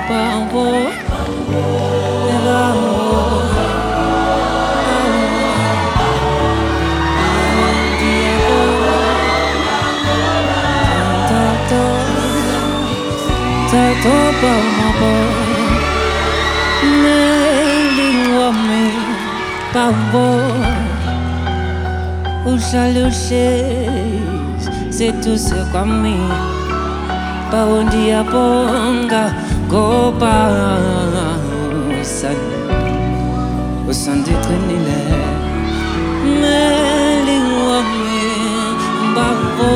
Bambo, c'est tout ce comme me. Pa un dia ponga gopa o san de trenile melingwa me babo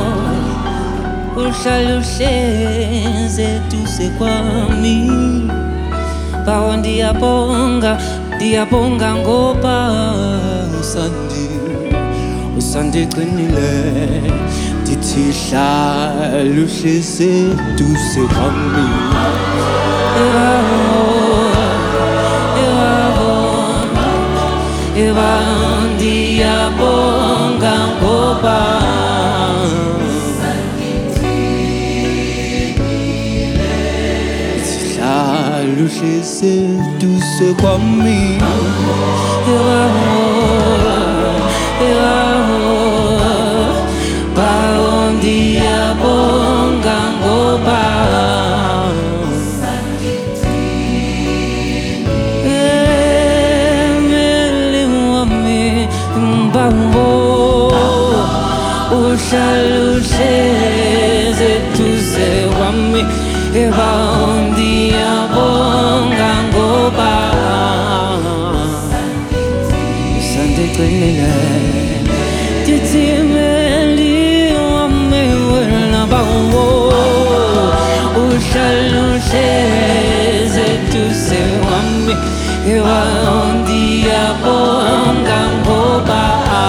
o shalushe c'est tout ce comme me. Pa un dia ponga gopa o san de trenile. Titila luce c'est tout ce comme Eva dia bonga goba Titila luce c'est tout ce comme dia bonga goba melingwami mbambo ushalushe zetuse wami eva dia bonga goba sande kwenile titime c'est tout ce wami ewa dia bonga goba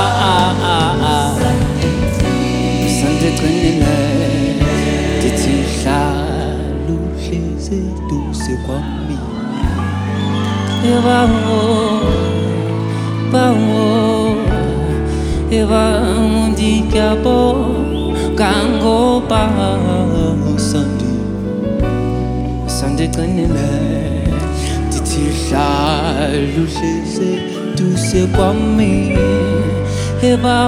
sante kwenile titila luce c'est tout ce wami ewa ewa dia bonga goba Sande kwenile titila luce c'est tout ce kwami eba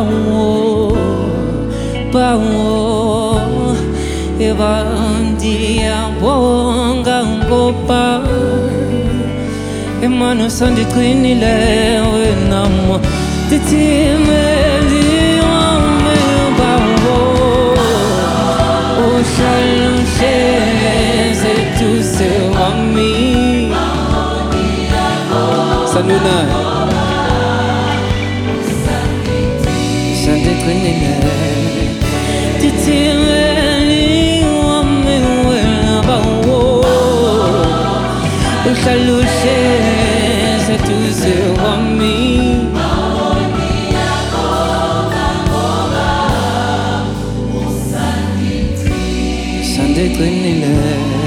eba dia bonga ngopa emano sande kwenile wenamo titimeli ame bawo oshalushe tout ce wami sanuna sande kwenile titimeli wami wela bawo ushalushe c'est tout ce wami sande kwenile